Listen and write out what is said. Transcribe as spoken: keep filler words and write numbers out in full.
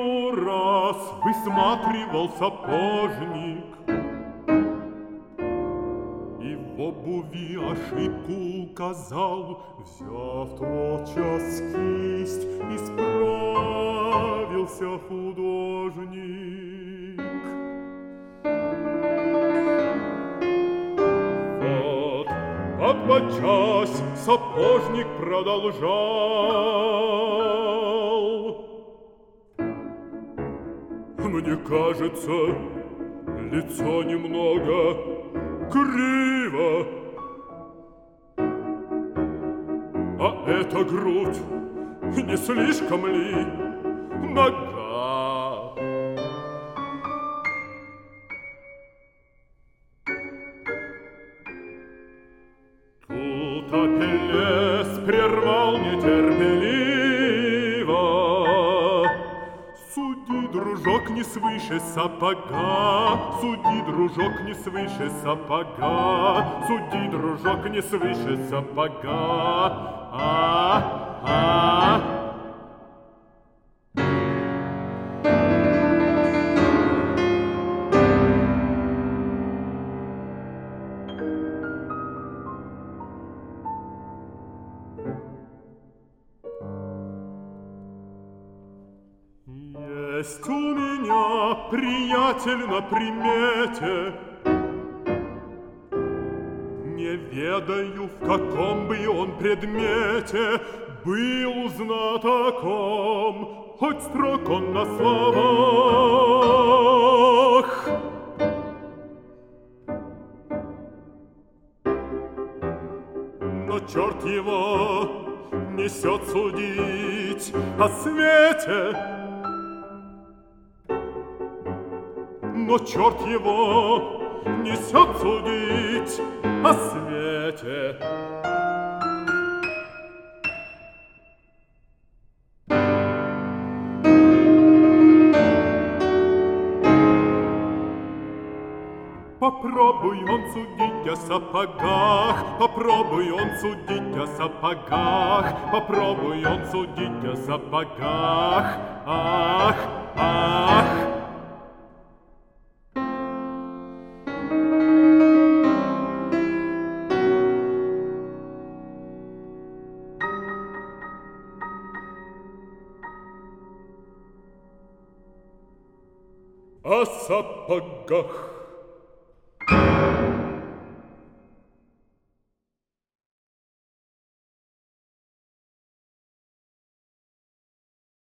Иную раз высматривал сапожник и в обуви ошибку указал, взяв тотчас кисть, исправился художник. Вот, подбочась, сапожник продолжал: мне кажется, лицо немного криво, а эта грудь не слишком ли нага? Тут Апеллес прервал нетерпеливо: суди, дружок, не свыше сапога, суди, дружок, не свыше сапога, суди, дружок, не свыше сапога. А, а. Есть у меня приятель на примете, не ведаю, в каком бы он предмете был знатоком, хоть строг он на словах. Но черт его несет судить о свете, но черт его несет судить о свете. Попробуй он судить о сапогах, попробуй он судить о сапогах, попробуй он судить о сапогах. Ах, ах. О сапогах.